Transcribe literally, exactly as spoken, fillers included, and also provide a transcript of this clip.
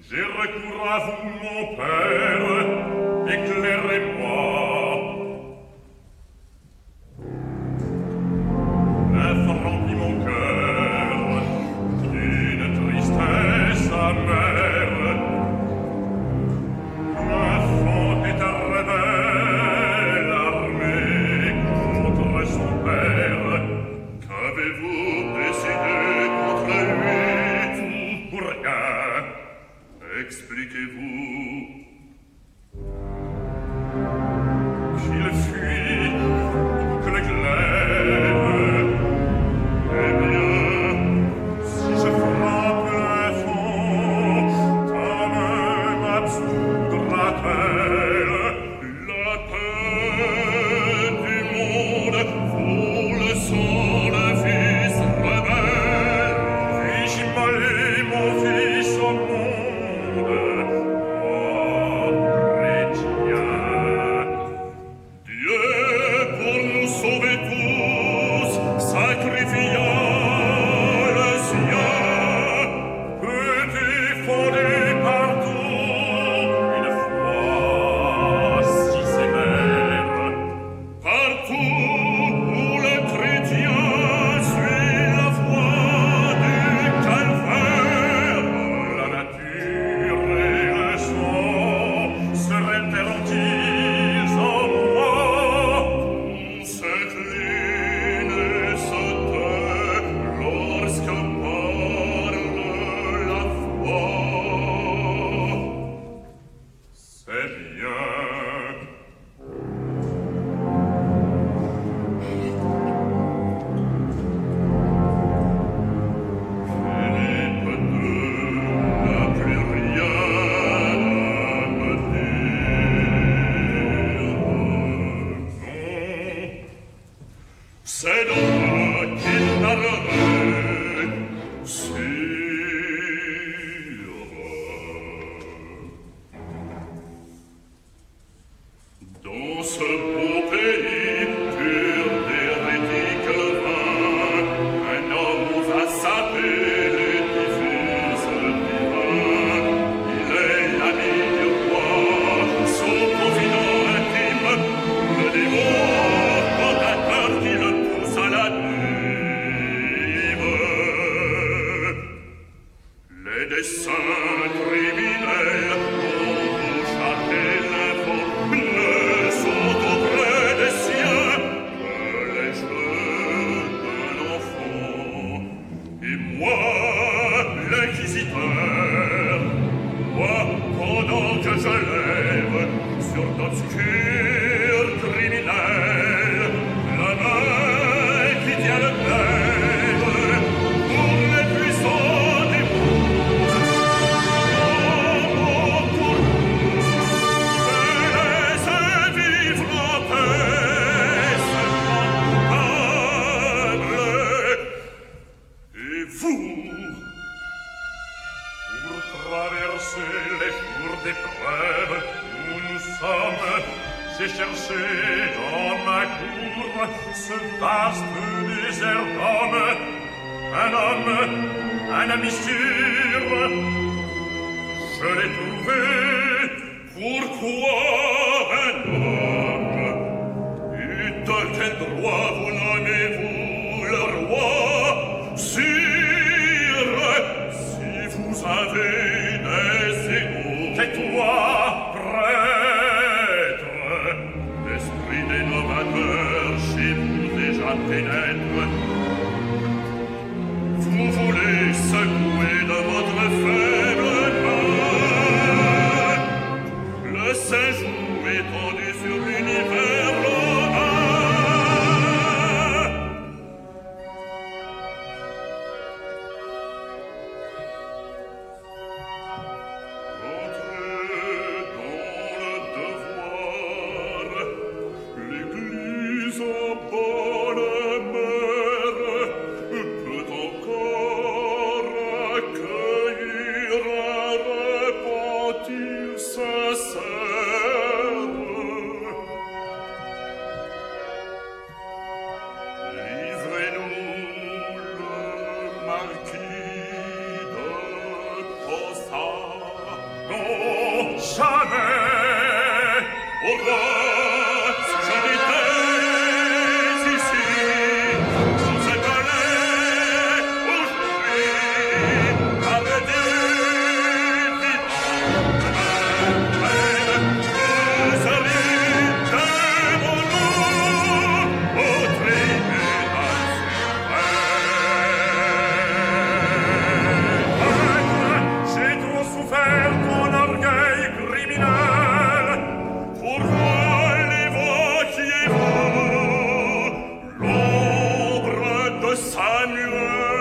J'ai recours à vous, mon père, éclairez-moi. L'œuf remplit mon cœur d'une tristesse amère. L'enfant est un rebelle armé contre son père. Qu'avez-vous décidé contre lui? Pour rien. Expliquez-vous. Qu'il fuit, que le glaive. Eh bien, si je frappe un fond, ta main m'absoudra-t-elle? La paix du monde vaut le sang de fils rebelle. Puis-je immoler mon fils au monde? Oh, chrétien! Dieu, pour nous sauver tous, sacrifia le sien. Peut-il fonder partout une foi si sévère? Partout où le chrétien suit la voie du calvaire, la nature et le sang se réinterrogent en moi. On s'incline et se tait lorsque parle la foi. C'est bien. Philippe deux n'a plus rien à me dire. Non, c'est de moi qu'il parlerait, sire. Dans ce beau pays pur d'hérétiques vains, un homme va saper l'édifice divin. Il est l'ami du roi, son confident intime, le démon tentateur qui le pousse à l'abîme. Les desseins criminels dont vous chargez l'info ne sont auprès des siens que les jeux d'un enfant. Et moi, l'inquisiteur, moi, pendant que je lève sur d'obscurs criminels la main qui tient le glaive pour les puissants épouses, oh, mon tour, laissez vivre en paix ce coupable. Et vous, pour traverser les jours d'épreuve où nous sommes, j'ai cherché dans ma cour ce vaste désert d'hommes, un homme, un ami sûr. Je l'ai trouvé. Pourquoi un homme? Et de quel droit vous nommez-vous le roi? Sire, si vous avez des égaux. Tais-toi, prêtre. L'esprit des novateurs chez vous déjà pénètre. Vous voulez secouer de votre faible main le saint joug étendu sur l'univers romain. Entrez dans le devoir, l'Église en bonne mère peut encore accueillir jamais. Au roi, si j'en étais ici, dans ce palais, aujourd'hui, avec des Samuel